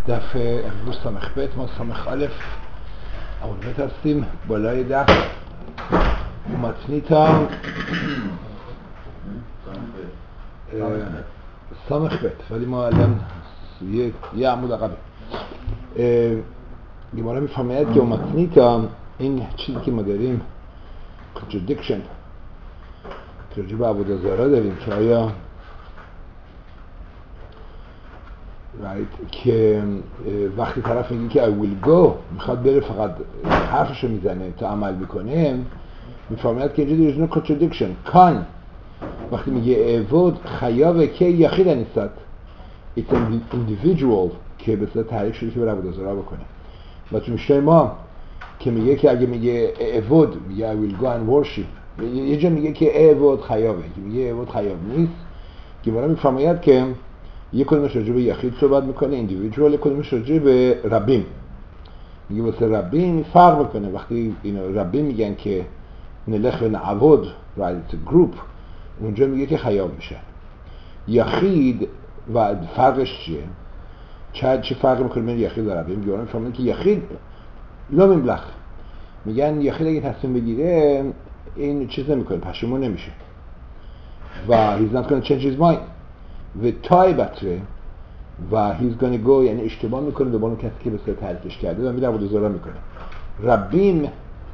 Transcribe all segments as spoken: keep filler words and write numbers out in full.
دفعه امروز سامخ بت ما سامخ الف اول بت هستیم بالای ده متنیتا سامخ بت ولی ما الان یه, یه عمود عقبه گمارا میفهمید که متنیتا این چیزی که ما داریم contradiction که رجوع به عبودازارا داریم که آیا right. که وقتی طرف میگه که I will go میخواد بره فقط حرفشو میزنه تا عمل میکنه میفهمید که اینجا there's no contradiction کان وقتی میگه اعود خیابه که یخید نیست it's an individual که به صورت تحریک شده که بره عبودازارا بکنه و تو میشه ما که میگه که اگه میگه اعود میگه I will go and worship یه جا میگه که اعود خیابه که میگه اعود خیاب نیست که برای میفهمید که یک کدومش راجع به یخید صحبت میکنه ایندیویدوال، یک کدومش راجع به ربیم میگه واسه ربیم فرق میکنه وقتی اینو ربیم میگن که نلخ و نعود right group اونجا میگه که خیاب میشه یخید و فرقش چیه؟ چه چه فرقی میکنه بین یخید و ربیم؟ میگه میفهمن که یخید لا مبلغ میگن یخید اگه تصمیم بگیره این چیز نمیکنه پشیمون نمیشه و he's not gonna change his mind و تای بطره و he's gonna go یعنی اشتباه میکنه به اون کسی که به صورت تعریفش کرده و میره عبودازارا میکنه ربیم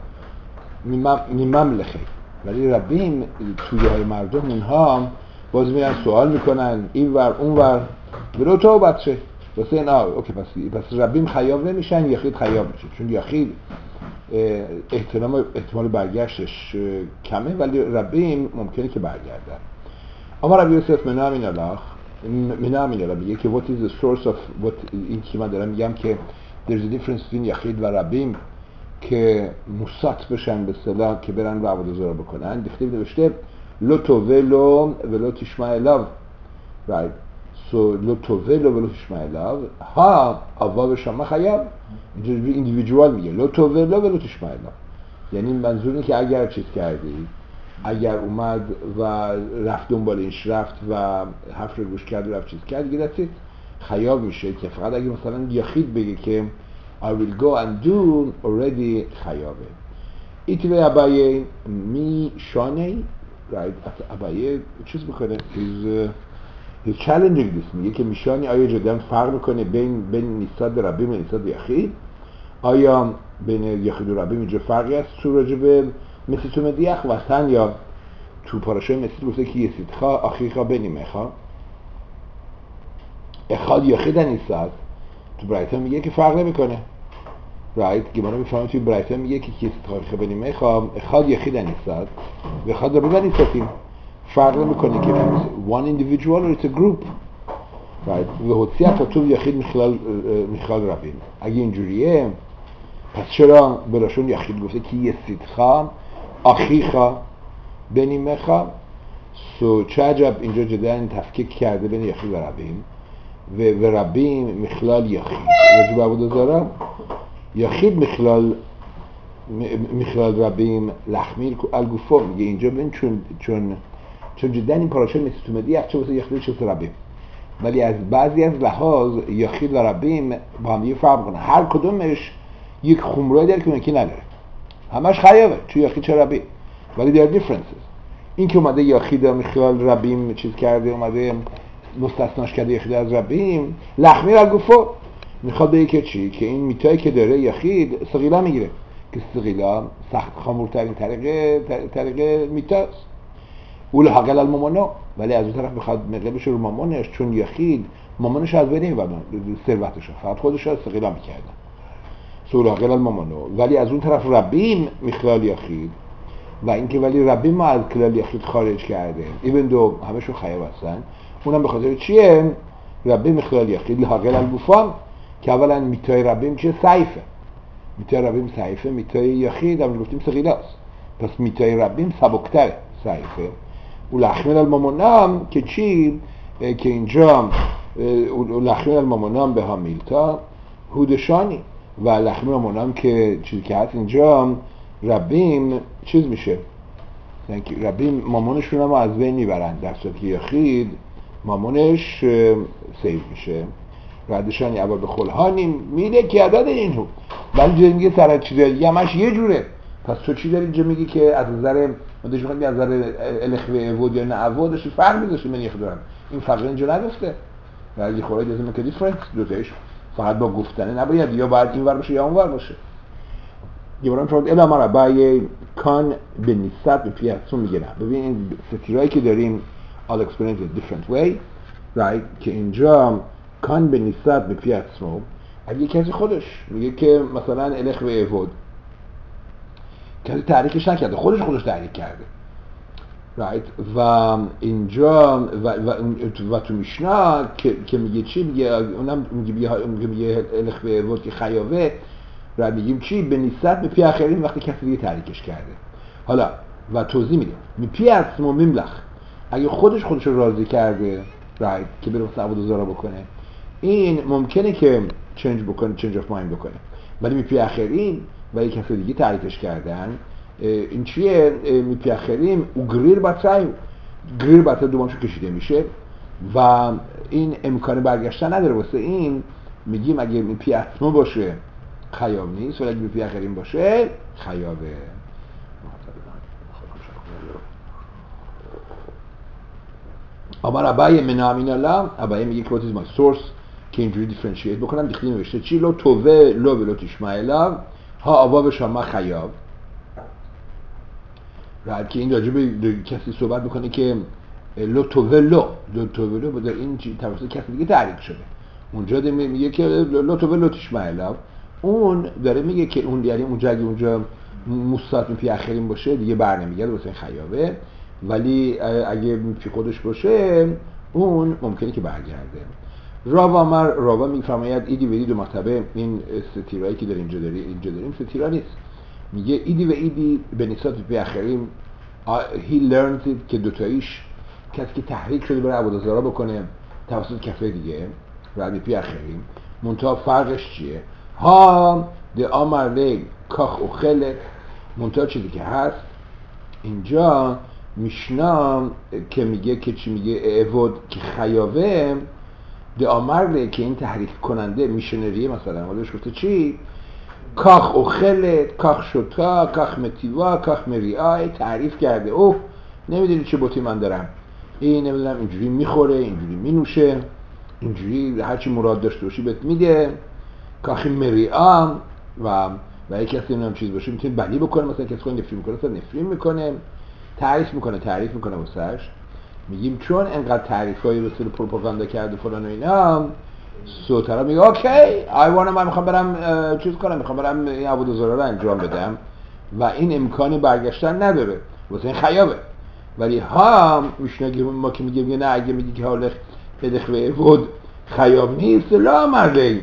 میمملخه ولی ربیم توی های مردم اونها باز میرن سوال میکنن این ور اون ور برو تو بطره واسه این آه اوکی پس, پس ربیم خیاب نمیشن یخید خیاب میشه چون یخید احتمال احتمال برگشتش کمه ولی ربیم ممکنه که برگردن اما ربی یوسف منام این الله منام این الله میگه که what is the source of what این که من دارم میگم که there's a difference between یخید و ربیم که موسات بشن به اصطلاح که برن و عبودازارا بکنن دیخته نوشته لو توولو ولو تشمع الاو right so لو توولو ولو تشمع الاو ها اوا شما خیاب اینجوری ایندیویدوال میگه لو توولو ولو تشمع الاو یعنی منظور اینه که اگر چیز کردی اگر اومد و رفت دنبال اینش رفت و حرف رو گوش کرد و رفت چیز کرد دیگه دستی خیاب میشه که فقط اگه مثلا یخید بگه که I will go and do already خیابه ایتوه ابایه می شانه right ابایه چیز بکنه he's, uh, he's challenging this میگه که میشانی آیا جدا فرق میکنه بین بین نیستاد ربیم و نیستاد یخید آیا بین یخید و ربیم اینجا فرقی هست تو راجبه مثل تو مدیخ وطن یا تو پاراشای مثل گفته که یه سیدخوا آخیخوا بنیمخوا اخاد یخید نیستاد تو برایتان میگه که فرق نمیکنه رایت گمانه میفهمم توی برایتان میگه که یه سیدخوا آخیخوا بنیمخوا اخاد یخید نیستاد و اخاد ربیم نیستادیم فرق نمیکنه که one individual or it's a group right و حدثی افتوب یخید میخلال میخلال ربیم اگه اینجوریه پس چرا براشون یخید گفته که یه سیدخوا آخیخوا بنیمخوا سو چه عجب اینجا جدا تفکیک کرده بین یخید و ربیم و, و ربیم مخلال یخید راجب به عبودازارا یخید مخلال مخلال ربیم لخمیر الگوفو میگه اینجا ببین چون چون چون جدا این پاراشا مثل تو مدیخ چه واسه یخید چه واسه ربیم ولی از بعضی از لحاظ یخید و ربیم با هم یه فرق کنه هر کدومش یک خمرایی داره که اونکی نداره همش خیابه تو یخید چه ربیم ولی there are differences این که اومده یخید و مخلال ربیم چیز کرده اومده مستثناش کرده یخید از ربیم لخمیر الگوفو میخواد بگه که چی؟ که این میتایی که داره یخید سقیلا میگیره که سقیلا سخت خامورترین طریق طریق میتاست اول حقل المامانو ولی از اون طرف میخواد مقلبش رو مامانش چون یخید مامانش از بین میبردن ثروتش فقط خودش از سقیلا میکردن اول حقل المامانو ولی از اون طرف ربیم مخلال یخید و اینکه ولی ربیم ما از کلال یخید خارج کرده ایون دو همشون خیاب هستن اونم به خاطر چیه؟ ربیم مخلال یخید لحقل الگوفام که اولا میتای ربیم چیه؟ سعیفه میتای ربیم سعیفه میتای یخید هم گفتیم سقیلاست پس میتای ربیم سبکتره سعیفه و لخمیر المامونام که چی؟ که اینجا لخمیر المامونام به هامیلتا هودشانی و لخمیر المامونام که چیزی که هست اینجا ربیم چیز میشه ربیم مامانشون هم از بین میبرن در صورتی که یخید مامانش سیو میشه بعدشان اول به خلهانیم میده که عدد اینو، ولی جایی میگه سر چیزای دیگه همش یه جوره. پس تو چی داری اینجا میگی که از نظر مدش میخواد از نظر الخوه ود یا نعود فرق میذاشته من یه خدارم این فرق اینجا نداشته، ولی خورای doesn't make a difference دوتایش فقط با گفتنه نباید یا باید این ور باشه یا اون ور باشه. گبران فراد الا مرا بای کان به نسبت به پیاتون میگه نه. ببین این ستیرایی که داریم I'll explain it a different way right که اینجا کان به نسبت به پیاتون اگه کسی خودش میگه که مثلا الخ و ود کسی تحریکش نکرده خودش خودش تحریک کرده right و اینجا و, و, و تو میشنا که, که میگه چی میگه اونم میگه میگه الخ و ود که خیاوه و میگیم چی به نسبت به پی آخرین وقتی کسی دیگه تحریکش کرده. حالا و توضیح میده می پی اسمو میملخ اگه خودش خودش رو راضی کرده رایت که بره مثلا عبود زارا بکنه این ممکنه که چنج بکنه چنج اف مایند بکنه، ولی می پی آخرین و یک کسی دیگه تحریکش کردن این چیه می پی آخرین او گریر بطرای گریر بطرای دومانشو کشیده میشه و این امکان برگشتن نداره. واسه این میگیم اگه می پی اسمو باشه خیاب نیست ولی اگه بی آخرین باشه خیابه. اما ابای منامین الله ابای میگه که what is my source که اینجوری دیفرنشیت بکنم دیختی نوشته چی لو توه لو ولو تشمایلا ها آبا شما خیاب راحت که این راجع به کسی صحبت میکنه که لو توه لو لو توه لو بوده این توسط کسی دیگه تحریک شده. اونجا میگه که لو توه لو تشمایلا اون داره میگه که اون یعنی اونجا اگه اونجا مستات پی آخرین باشه دیگه بر نمیگرده واسه خیابه، ولی اگه پی خودش باشه اون ممکنه که برگرده. راوا مر راوا میفرماید ایدی و ایدی دو مرتبه این ستیرایی که در اینجا داری اینجا داریم ستیرا نیست، میگه ایدی و ایدی به نسبت پی آخرین he learns it که دوتاییش کسی که تحریک شده بره عبودازارا بکنه توسط کفه دیگه و پی آخرین منتها فرقش چیه؟ ها ده آمرده کاخ و خلق منتها چیزی که هست اینجا میشنا که میگه که چی میگه اعود که خیاوه ده آمرده که این تحریک کننده میشنریه مثلا مادرش گفته چی؟ کاخ و خلق کاخ شتا کاخ متیوا کاخ مریای تعریف کرده اوه نمیدونی چه بوتی من دارم این نمیدونم اینجوری میخوره اینجوری مینوشه اینجوری هرچی مراد داشته باشی بهت میده کاخی مریام و و یک کسی نمیدونم چیز باشه میتونه بلی بکنه مثلا کسی خود نفرین میکنه مثلا نفرین میکنه تعریف میکنه تعریف میکنه واسهش میگیم چون انقدر تعریف هایی به سر پروپاگاندا کرده فلان و اینا سوترا میگه اوکی آی وانم من میخوام برم چیز کنم میخوام برم این عبودازارا رو انجام بدم و این امکانی برگشتن نداره واسه این خیابه. ولی ها میشنگیم ما که میگیم نه اگه میگی که حالا بدخ و عبود خیاب نیست لا مرده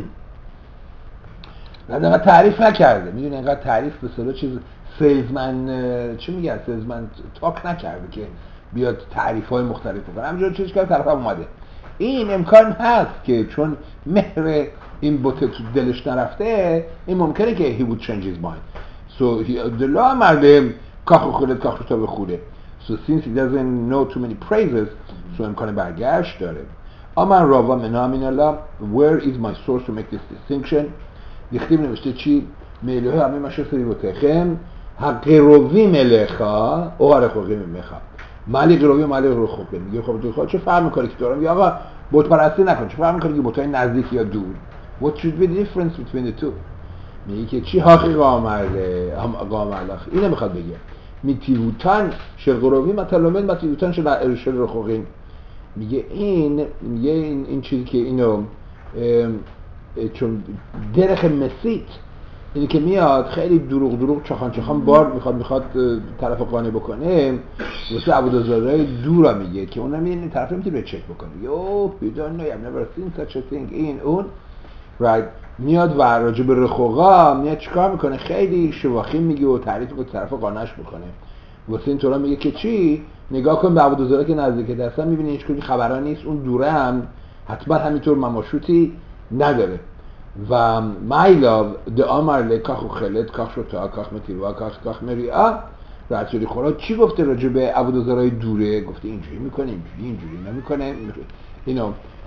نه تعریف نکرده میدونی اینقدر تعریف به صلاح چیز سیلزمن چی میگن سیلزمن تاک نکرده که بیاد تعریف های مختلف بکنه همینجور چیز که طرف هم اومده. این امکان هست که چون مهر این بوته تو دلش نرفته این ممکنه که he would change his mind so he دلا مرده کاخ خودت کاخ رو تا بخوره so since he doesn't know too many praises so امکان برگشت داره. اما راوا منامین الله where is my source to make this distinction دیختیم نوشته چی میلوه همه مشه سری بوتخم حقی روی ملخا او هر خوقی ملخا مالی قروی و مالی رو خوبه میگه خب تو خود چه فهم میکنی که دارم یا آقا بت پرستی نکن چه فهم میکنی که بتای نزدیک یا دور what should be the difference between the two میگه که چی حقی قامله هم قامله اینه میخواد بگه میتیوتن شل قروی مطلومن میتیوتن شل شل رخوقین میگه این میگه این, این چیزی که اینو چون درخ مسیت اینی که میاد خیلی دروغ دروغ چخان چخان بار میخواد میخواد طرف قانع بکنه واسه عبودازارای دورا میگه که اونم این طرف نمیتونه چک بکنه یو you don't know I've never seen such a thing این اون right میاد و راجع به رخوقا میاد چیکار میکنه خیلی شواخی میگه و تعریف میکنه طرف قانعش بکنه واسه این طورا میگه که چی نگاه کن به عبودازارا که نزدیک دستن میبینی هیچ کدوم خبرا نیست اون دوره هم حتما همینطور مماشوتی نداره و مایلا د آمرله کاخ و خلط کاخ شتا کاخ متیروا کاخ کاخ مریا رسولی خورا چی گفته راجع به عبودازارای دوره گفته اینجوری میکنه اینجوری اینجوری نمیکنه اینو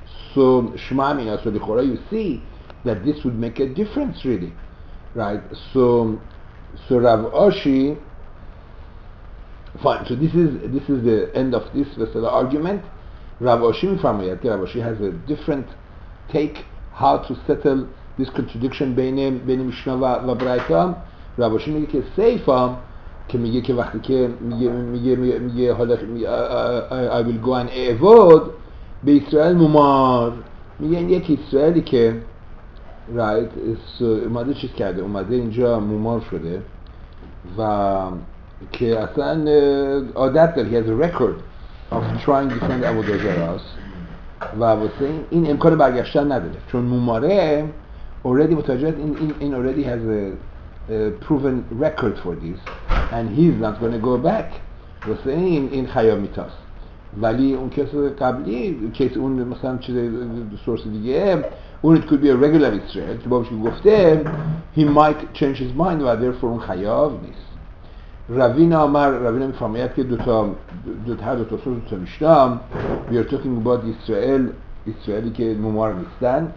So Shema Mina, so Lichora, you see that this would make a difference really, right? So so Rav Ashi, fine. So this is this is the end of this Vesela argument. Rav Ashi Mifarmayat, Rav Ashi has a different take how to settle this contradiction بین بین میشنا و و برایتا. Rav Ashi میگه که سیفا که میگه که وقتی که میگه میگه میگه حالا I will go and اعبد به اسرائیل ممار، میگه این یک اسرائیلی که right اومده چیز کرده، اومده اینجا ممار شده و که اصلا عادت داره، he has a record of trying different عبودازاراس و واسه این امکان برگشتن نداره چون مماره already متوجه این این این already has a, a proven record for this and he's not going to go back. واسه این این خیاب میتاست. ولی اون کس قبلی کیس اون مثلا چیز سورس دیگه اون it could be a regular Israel که بابش گفته he might change his mind و therefore اون خیاب نیست. روینا امر روینا میفهمید که دو تا دو تا دو تا سورس دو تا میشنم we are talking about اسرائیل اسرائیلی که ممار نیستن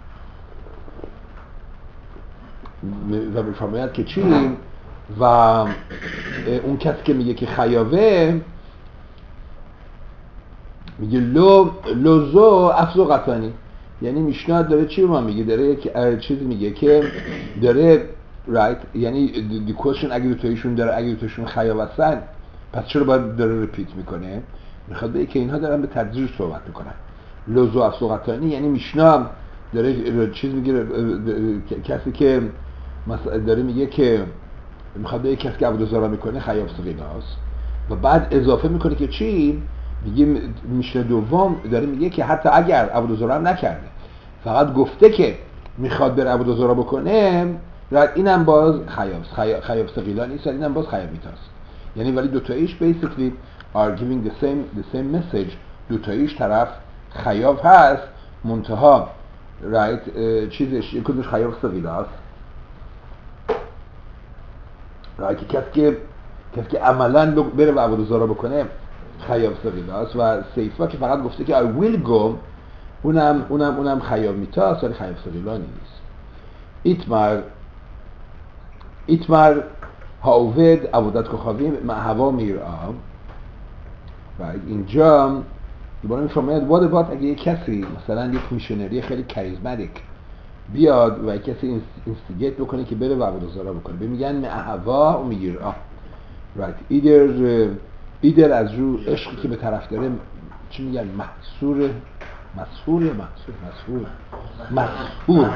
و میفهمید که چی و اون کسی که میگه که خیابه میگه لو لوزو افزو قطانی، یعنی میشنا داره چی رو ما میگه، داره یک چیزی میگه که داره right یعنی the question اگه دوتایشون داره اگه دوتایشون خیاب هستن پس چرا باید داره ریپیت میکنه؟ میخواد بگه که اینها دارن به تدریج صحبت میکنن. لوزو افزو قطانی یعنی میشنا داره چیز میگه کسی که مثلا داره میگه که میخواد بگه کسی که عبودازارا میکنه خیاب سقیناست و بعد اضافه میکنه که چی؟ میگه میشنه دوم داره میگه که حتی اگر عبودازارا هم نکرده فقط گفته که میخواد بره عبودازارا بکنه اینم باز خیاب خیاب سقیلا نیست، اینم باز خیاب میتاست. یعنی ولی دوتاییش basically are giving the same the same message. دوتاییش طرف خیاب هست منتها right چیزش یکیش خیاب سقیلاست right که کسی که کسی که عملاً بره و عبودازارا بکنه خیاب سقیلاست و سیفا که فقط گفته که I will go اونم اونم اونم خیاب میتاست ولی خیاب سقیلا نیست. ایتمر ایتمر هاوید عبودت کخاویم مع هوا میرآب right اینجا دوباره میفهمید what about اگه یک کسی مثلا یک میشنری خیلی کاریزماتیک بیاد و یک کسی اینستیگیت بکنه که بره و عبودازارا بکنه میگن مع هوا و میرآب right ایدر ایدر از رو عشقی که به طرف داره چی میگن محصور مسحور یا محصور مسحور مسحور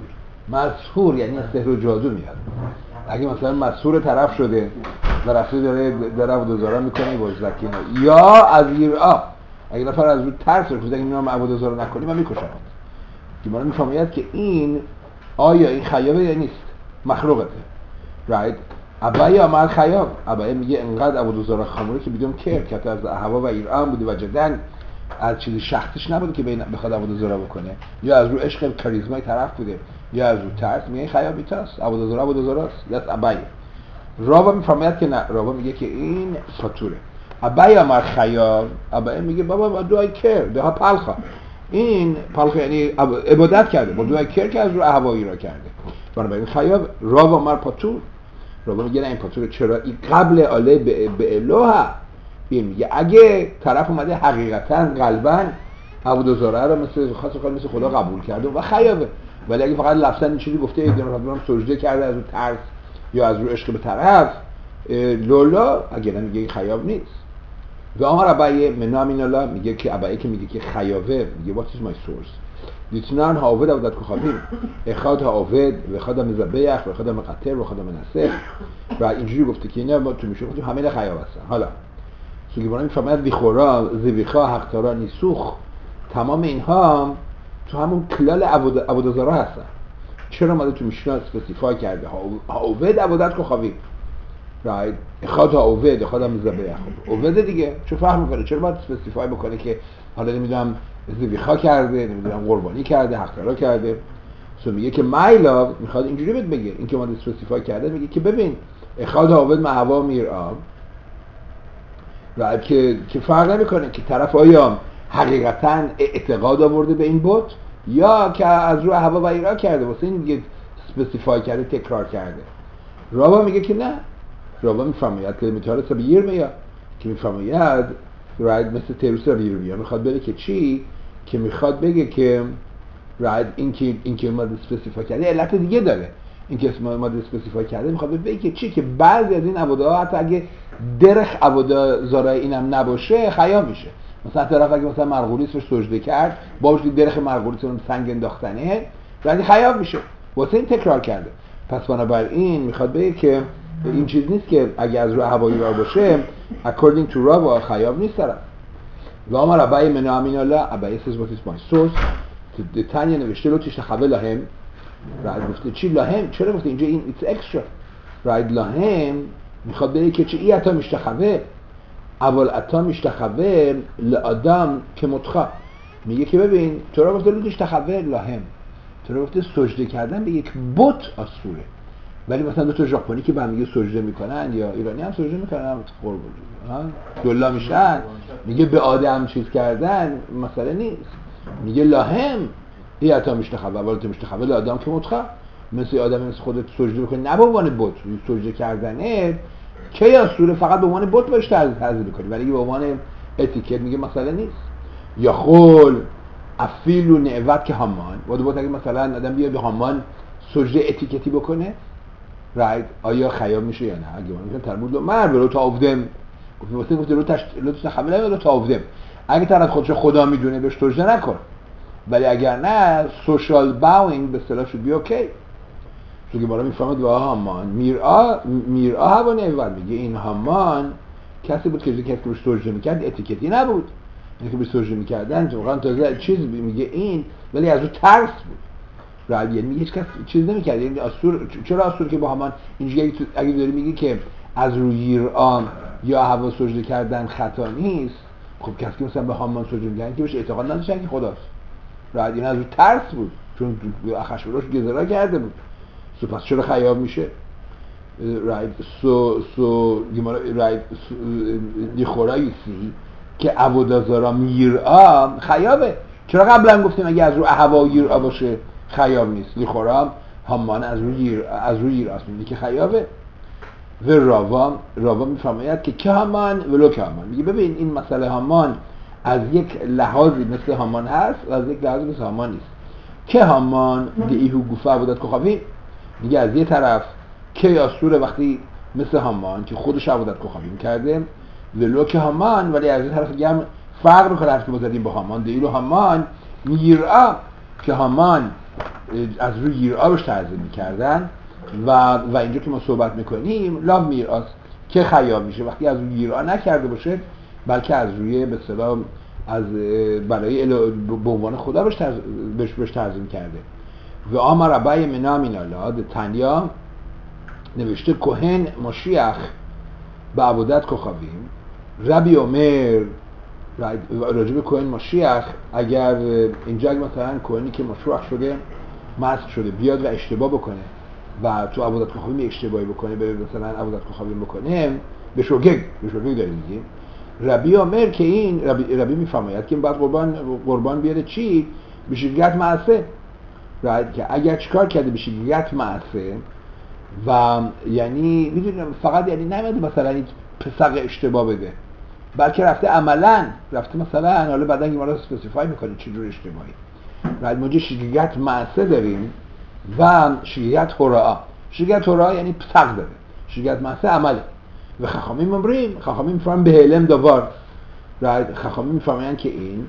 مسحور یعنی سحر و جادو میاد. اگه مثلا مسحور طرف شده و رفته داره داره عبودازارا میکنه با زکینا یا از ایرآ اگه نفر از رو ترس کنه اگه میام عبودازارا نکنی من میکشم که ما میفهمید که این آیا این خیابه یا نیست مخلوقته right. ابای عمل خیاب ابای میگه انقدر عبودازارا خموره که بدون که که از هوا و ایران بوده و جدن از چیزی شخصش نبوده که بخواد عبودازارا بکنه یا از رو عشق کاریزمای طرف بوده یا از رو ترس میگه خیاب میتاست عبودازارا عبودازاراست یا ابای. رابا میفهمید که نه، رابا میگه که این فاتوره. ابای عمل خیاب ابای میگه بابا دو ای کر ده پالخا این پالخا یعنی عبادت کرده با دو ای کر که از رو هوایی را کرده بنابراین خیاب. رابا مر پاتور رابا میگه نه این پاتوره چرا این قبل آله به الوها این میگه اگه طرف اومده حقیقتا قلباً عبودازارا رو مثل خاص خاص مثل خدا قبول کرده و خیابه، ولی اگه فقط لفظاً این چیزی گفته ایدن رو سجده کرده از رو ترس یا از رو عشق به طرف لولا اگه نمیگه خیاب نیست. و امر ابای منامین الله میگه که ابای که میگه که خیابه میگه what is my source دیتنان هاوید عبودت کخابیم اخاد هاوید و اخاد مزبیخ و اخاد مقتر و اخاد منسخ و اینجوری گفته که اینا ما تو میشه گفتیم همه خیاب هستن. حالا سوگیبانه میفهمد بیخورا زیبیخا حقتارا نیسوخ تمام اینها تو همون کلال عبودازارا هستن. چرا ماده تو میشنا اسپسیفای کرده هاوید عبودت کخابیم right اخاد هاوید اخاد مزبیخ هاوید دیگه چه فهم میکنه چرا باید اسپسیفای بکنه که حالا نمیدونم زیبیخا کرده نمیدونم قربانی کرده حقتارا کرده. سو میگه که مایلا میخواد اینجوری بهت بگه این که ماده اسپسیفای کرده میگه که ببین اخاد هاوید مع هوا میرآب و که که فرق نمیکنه که طرف آیا حقیقتا اعتقاد آورده به این بت یا که از روی هوا و ایرا کرده واسه این دیگه اسپسیفای کرده تکرار کرده. رابا میگه که نه، رابا میفرماید که میتاره سبی یرمیا که میفرماید راید مثل تروس ربی یرمیا میخواد بگه که چی؟ که میخواد بگه که راید این که این که ما اسپسیفای کرده علت دیگه داره. این که ما اسپسیفای کرده میخواد بگه که چی؟ که بعضی از این عبوده ها حتی اگه درخ عبوده زارای اینم نباشه خیاب میشه. مثلا طرف اگه مثلا مرغولیس رو سجده کرد باوش درخ مرغولیس رو سنگ انداختنه ولی خیاب میشه واسه این تکرار کرده. پس بنابراین میخواد بگه که این چیز نیست که اگه از روی هوایی را باشه according to رابا خیاب نیست طرف. و آمار ابای من امین الله ابای says what is my source که تانیه نوشته لو تشتخوه لهم راید گفته چی لهم؟ چرا گفته اینجا این it's extra راید لهم میخواد بگه که چی ای اتا مشتخوه اول اتا مشتخوه لآدم که متخا میگه که ببین تو را گفته لو تشتخوه لهم تو را گفته سجده کردن به یک بت آسوره ولی مثلا دو تا ژاپنی که با هم دیگه سجده میکنن یا ایرانی هم سجده میکنن قربون ها دلا میشن میگه به آدم چیز کردن مسئله نیست. میگه لهم ای اتا مشتخوه اول اتا مشتخوه لآدم که متخا مثل آدم مثل خودت سجده بکنی نه به عنوان بت سجده کردنه که آسوره فقط به عنوان بت باش تعظیم میکنی ولی به عنوان اتیکت میگه مسئله نیست. یا خول افیل و نعوت که همان واد بود اگه مثلا آدم بیاد به همان سجده اتیکتی بکنه راید آیا خیاب میشه یا نه؟ اگه میگن ترمود لو مر برو تا افدم گفت واسه گفت رو تشت لو تخمله رو تا افدم اگه طرف خودش خدا میدونه بهش سجده نکن ولی اگر نه سوشال باوینگ به اصطلاح شد بی اوکی. تو که بالا میفهمد واه همان میرآ میرآ هوا نعوت میگه این همان کسی بود که کسی که روش سجده میکرد اتیکتی نبود اینکه به سجده میکردن واقعا تازه چیز میگه این ولی از اون ترس بود راید یعنی هیچ کس چیز نمیکرد یعنی آسور چرا آسور که با همان اینجوری اگه داری میگی که از روی ایران یا هوا سجده کردن خطا نیست خب کسی که مثلا به همان سجده میکردن که بهش اعتقاد نداشتن که خداست راید این از اون ترس بود چون اخشوراش گزارا کرده بود سو پس چرا خیاب میشه؟ راید سو سو راید دیخوراییسی که عبودازارا میرآ خیابه. چرا قبلا گفتیم اگه از رو هوا ایرآ باشه خیاب نیست؟ لیخورا همان از روی از روی ایرآ میگه که خیابه. و راوا راوا میفرماید که که همان ولو که همان میگه ببین این مسئله همان از یک لحاظی مثل همان هست و از یک لحاظی مثل همان نیست. که همان دیهو گوفه عبودت کخاوی میگه از یه طرف که یاسوره وقتی مثل همان که خودش عبودت کخاوی کرده ولو که همان ولی از یه طرف دیگه هم فرق میکنه حرفی بزدیم با همان دیلو همان میرآ که همان از روی ایرآ بهش تعظیم میکردن و و اینجا که ما صحبت میکنیم لاو میرآ که خیاب میشه وقتی از روی ایرآ نکرده باشه بلکه از روی به اصطلاح از برای به عنوان خدا بهش بهش بهش تعظیم کرده. و آمر ابای منامین الله تنیا نوشته کوهن مشیخ به عبودت کخاویم ربی عمر راجب کوهن مشیخ اگر اینجا مثلا کوهنی که مشروع شده مسخ شده بیاد و اشتباه بکنه و تو عبودت کخاویم اشتباهی بکنه به مثلا عبودت کخاویم بکنه به شوگگ به شوگگ داریم میگیم ربی عمر که این ربی, ربی میفرماید که این بعد قربان قربان بیاره چی؟ بشیگت معصه راید که اگر چیکار کرده بشیگت معصه و یعنی میدونم فقط یعنی نمیده مثلا این پسق اشتباه بده بلکه رفته عملا رفته مثلا حالا بعدا که ما رو اسپسیفای میکنه چه جور اشتباهی راید ما جه شیگت معصه داریم و شیگت هراء شیگت هراء یعنی پسق داره شیگت معصه عمله و خخامی ممریم خخامی میفرمایم به علم دوار راید خخامی میفرمایم که این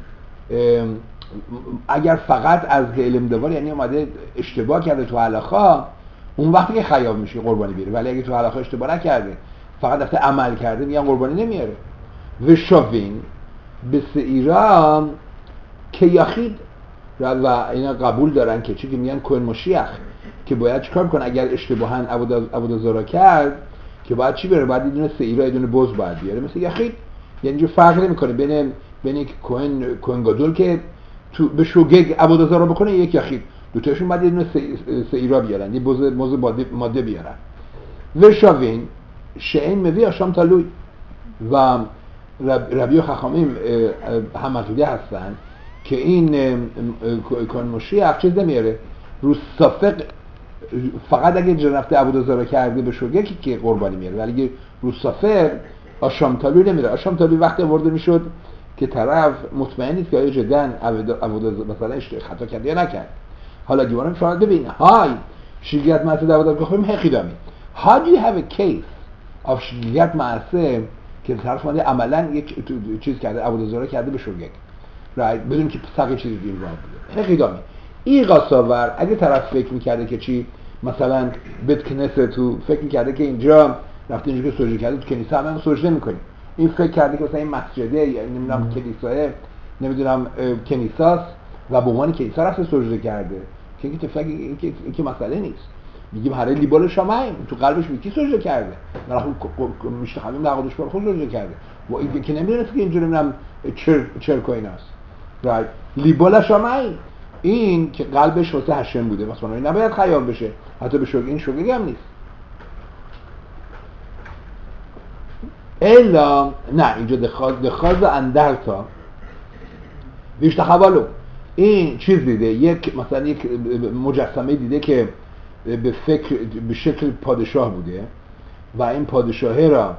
اگر فقط از علم دوار یعنی اومده اشتباه کرده تو حلاخا اون وقتی که خیاب میشه قربانی بیاره ولی اگه تو حلاخا اشتباه نکرده فقط دفعه عمل کرده میگن قربانی نمیاره. و شاوین به سئیرام که یخید و اینا قبول دارن که چی که میگن کوهن مشیخ که باید چیکار کنه اگر اشتباهاً عبودازارا کرد که باید چی بره باید یه دونه سئیرا یه دونه بز باید بیاره مثل یخید یعنی جو فرق نمیکنه بین بین یک کوهن کوهن گادول که تو به شوگگ عبودازارا بکنه یک یخید دو تاشون بعد یه دونه سئیرا بیارن یه بز موز ماده بیارن. و شاوین شئین موی آشام تالوی و رب ربی و خخامیم هم عقیده هستن که این کهن مشیخ چیز نمیاره رو صافق، فقط اگه جنفته عبودازارا کرده به شوگکی که قربانی میاره، ولی اگه رو صافق آشامتالو نمیره. آشامتالو وقتی آورده میشد که طرف مطمئن نیست که آیا جدن عبودازارا مثلا خطا کرده یا نکرد. حالا گیوانم شما ببین های شیگیت معصه عبودازارا بخوریم حقیدامی. How do you have a case of شیگیت معصه که طرف ماده عملا یک چیز کرده عبودازارا کرده به شوگک رایت بدون که سقی چیزی دیر باید بوده حقیدامی. این قاساور اگه طرف فکر میکرده که چی مثلا بت کنسه تو فکر میکرده که اینجا رفته اینجا که سجده کرده تو کنیسه همه سجده میکنیم، این فکر کرده که مثلا این مسجده یا نمیدونم کلیساه نمیدونم کنیساست و به عنوان کلیسا رفته سجده کرده که اینکه فکر این که این که مسئله نیست. میگیم هره لیبال شمایم تو قلبش میگی سجده کرده من میشه همین لغدش بر خود سجده کرده و این که نمیدونه که اینجوری نمیدونم چر چرکویناست رایت لیبال شمایم این که قلبش واسه هشم بوده مثلا این نباید خیال بشه حتی به شوگی این شوگی هم نیست. الا نه اینجا دخاز دخاز اندرتا بیشتر خوالو این چیز دیده یک مثلا یک مجسمه دیده که به فکر به شکل پادشاه بوده و این پادشاهه را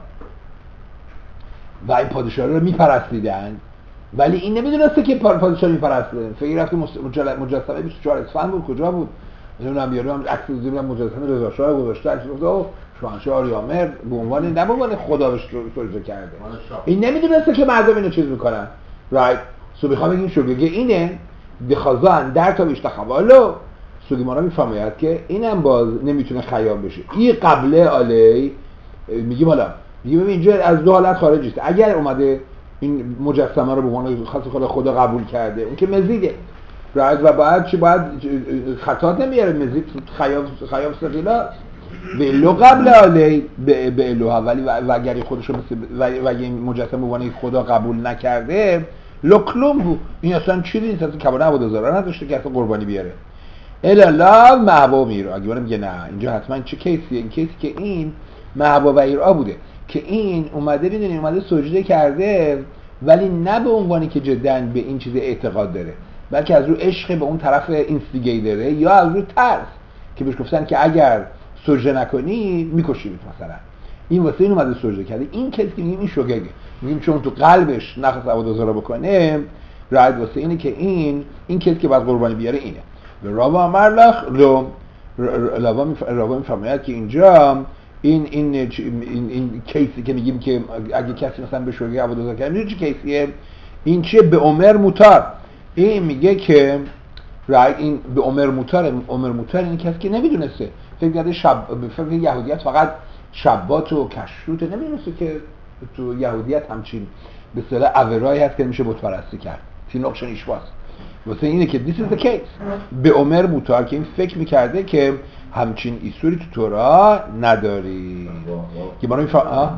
و این پادشاه را میپرستیدن ولی این نمیدونسته که پادشاه میپرسته. فکر رفت مجسمه بیست و چهار اسفند بود کجا بود نمیدونم یارو عکس دیدم مجسمه رضا شاه گذاشته عکس گفت شاهنشاه آریامر به عنوان نه به عنوان خدا بهش سجده کرده. این نمیدونسته که مردم اینو چیز میکنن رایت سو میخوام بگیم شو بگه اینه بخوازن در تا بیشتر خوالو سوگیمانا میفهمید که اینم باز نمیتونه خیال بشه. این قبله علی میگیم حالا میگیم اینجا از دو حالت خارج است. اگر اومده این مجسمه رو به عنوان خاص خدا خدا قبول کرده اون که مزیده رایت و بعد چی باید خطا نمیاره مزید خیال خیال سقیلا ولو قبل علی به الوها ولی و اگر خودش رو و اگه این مجسمه به عنوان خدا قبول نکرده لکلوم بود این اصلا چیزی نیست اصلا کبانه عبودازارا نداشته که اصلا قربانی بیاره الا لا محبوب میره. اگه میگه نه اینجا حتما چه کیسیه این کیسی که این محبوب ایرا بوده که این اومده میدونی اومده سجده کرده ولی نه به عنوانی که جداً به این چیز اعتقاد داره بلکه از رو عشق به اون طرف اینستیگیتره یا از رو ترس که بهش گفتن که اگر سجده نکنی میکشیمت مثلا این واسه این اومده سجده کرده. این کسی که میگیم این شوگگه میگیم چون تو قلبش نخواست عبودازارا بکنه رعد واسه اینه که این این کسی که باید قربانی بیاره اینه. راوا مرلخ رو راوا میفهمید که اینجا این این این, این کیسی که میگیم که اگه کسی مثلا به شوگی عبودازارا کنه میگه چه کیسیه این چیه به عمر موتار این میگه که رایت این به عمر موتار عمر موتار این کسی که نمیدونسته فکر کرده شب فکر یهودیت فقط شبات و کشروت نمیدونسته که تو یهودیت همچین به اصطلاح اورایی هست که میشه بت پرستی کرد تینوقشن ایشواس واسه اینه که this is the case به عمر موتار که این فکر میکرده که همچین ایسوری تو تورا نداری که ما رو میفهم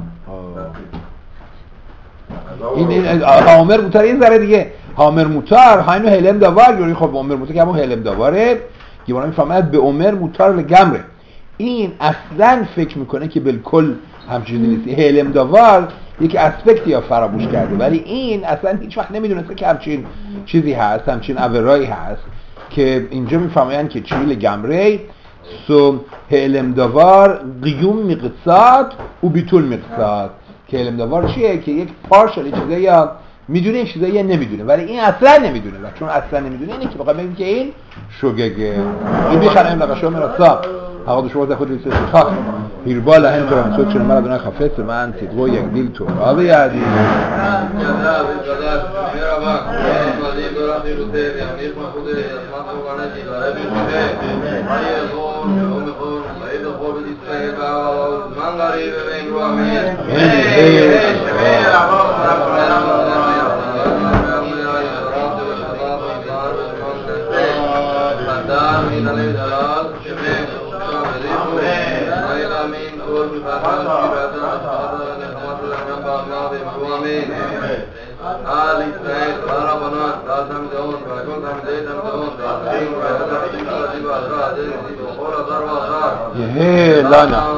این این عمر موتار این ذره دیگه عمر موتار همین هلم داوار یعنی خب عمر موتار که همون هلم داواره که ما میفهمد به عمر موتار لگمره این اصلا فکر میکنه که بالکل همچین نیست. هلم داوار یک اسپکتی یا فراموش کرده ولی این اصلا هیچ وقت نمیدونسته که همچین چیزی هست همچین اورایی هست که اینجا میفهمن که چی لگمره سو هلم داوار قیوم مقصاد و بیتول مقصاد که هلم داوار چیه که یک پارشل چیزایی یا میدونه این چیزایی یا نمیدونه ولی این اصلا نمیدونه و چون اصلا نمیدونه اینه که بخوام بگیم که این شوگگه این بیخرم لقشو مرسا هوا شما خود لیست خاص هیربال هم کرام صوت چون مرا خفت من تدو یک دیل تو آبی عادی جدا جدا میرا با مالی برای روزه یعنی خود ما خواهان دیواره میشه آیه خون اون خون باید خود دیسته با من غریب بین رو امین دار من دلیل دلال شمه آمين قول بالفاتحة شيرة الصلاة للحمد لله بأرناب مروامين آل إسرائيل ربنا لا تمدون وكل تمدين تمدون تأثير ويهدى حديث وزيب أسرع جيد وقول أدار وأسرع يهي لنا